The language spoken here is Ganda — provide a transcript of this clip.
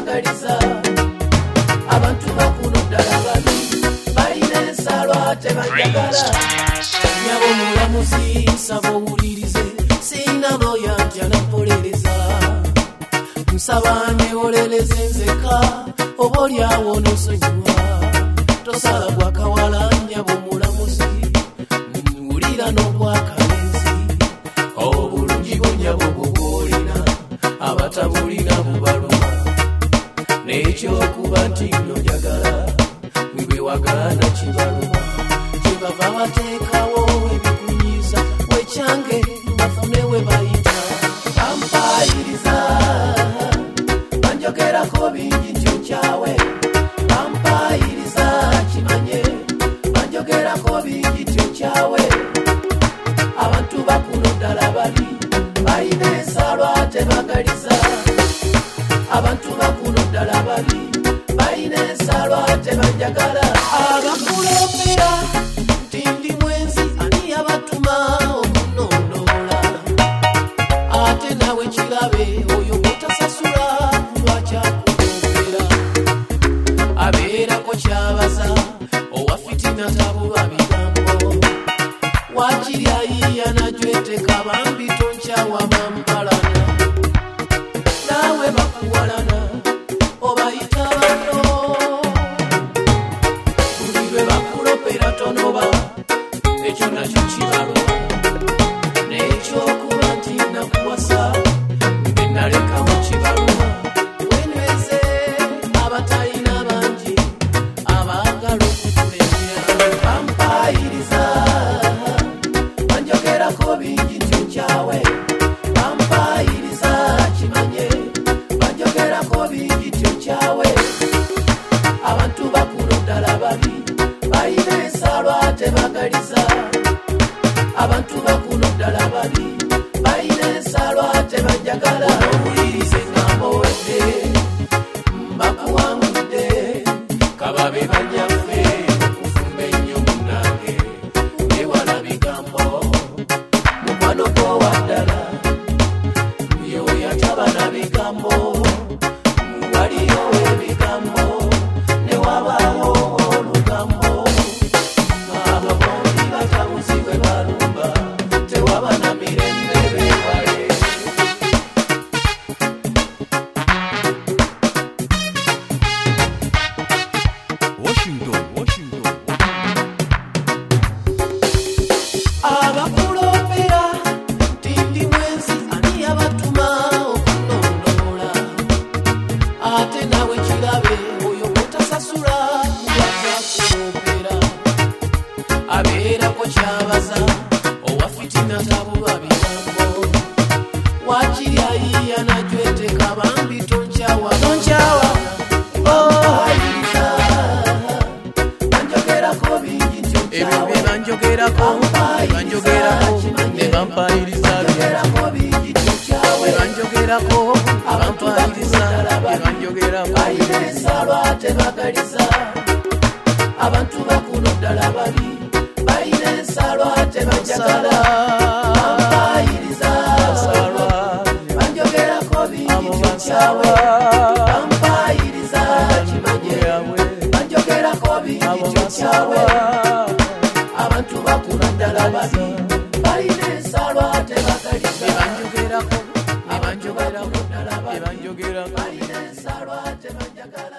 tebagaliza abantu bakuno ddala babi balina ensalo ate banjagala nyabo mulamuzi nsaba owulirize sina loya ntyanampolereza nsaba newolereze nzeka oba olyawo nosonyiwa tosala gwakawala nyabo mulamuzi wulira n'obwakalenzi obulungi bunyabo bwolina abatabulina bubaluma n'ekyokuba nti nojagala bwe wagaana kibaluma kyebava bateekawo ebikunyiza wekyange bafune we bayita bampayiriza banjogerako bingi ntyo kyawe bampayiriza kimanye banjogerako bingi ntyo kyawe abantu bakuno ddala babi balina ensalo ate bagaliza abantu bakuno ddala babi balina ensalo ate banjagala abakulembera nti ndi mwenzi ani yabatuma okunonoola ate nawe kirabe oyo mutasasula lwakyakulombera abeerako kyabaza owa fitina tabulwa bigambo wakiryayiya najweteka bambi tonkyawa mampalana nawe bakuwalana obayita bano buli lwe bakulopera tonoba ekyo nakyo kibaluma n'ekyokuba nti nakuwasa mbe nalekamu kibaluma wenyweze abatalina bangi abaagala okutulemera bampayiriza banjogerako bingi ntyo kyawe bampayiriza kimanye banjogerako bingi ntyo kyawe abantu bakuno ddala babi balina ensalo ate bagaliza abantu bakuno ddala babi balina ensalo ate banjagala owulirize ngambo wedde mbakuwangudde kababe banyaffe kufumba ennyo munange ewala bigambo mukwano gwowa ddala yoyatabana bigambo waliyo ebigambo newabaawo olugambo abo bombi batabuzi bwe balumba tewaba na mirembe beewale Washington. abakulombera nti ndi mwenzi ani yabatuma okunonoola ate nawe kirabe oyo mutasasula lwakyakulombera abeerako kyabaza owa fitina tabulwa bigambo wakiryayiya najweteka bambi tonkyawa bampayiriza banjogerako bingi ntyo kyawe banjogerako ne bampayiriza banjogerako bingi ntyo kyawe banjogerako bampayiriza banjogerako balina ensalo ate bagaliza abantu bakuno ddala babi balina ensalo ate banjagala bampayiriza banjogerako bingi ntyo kyawe bampayiriza kimanye banjogerako bingi ntyo kyawe abantu bakuno ddala babi balina ensalo ate bagaliza banjogerako abantu bakuno ddala babi banjogerako balina ensalo ate banjagala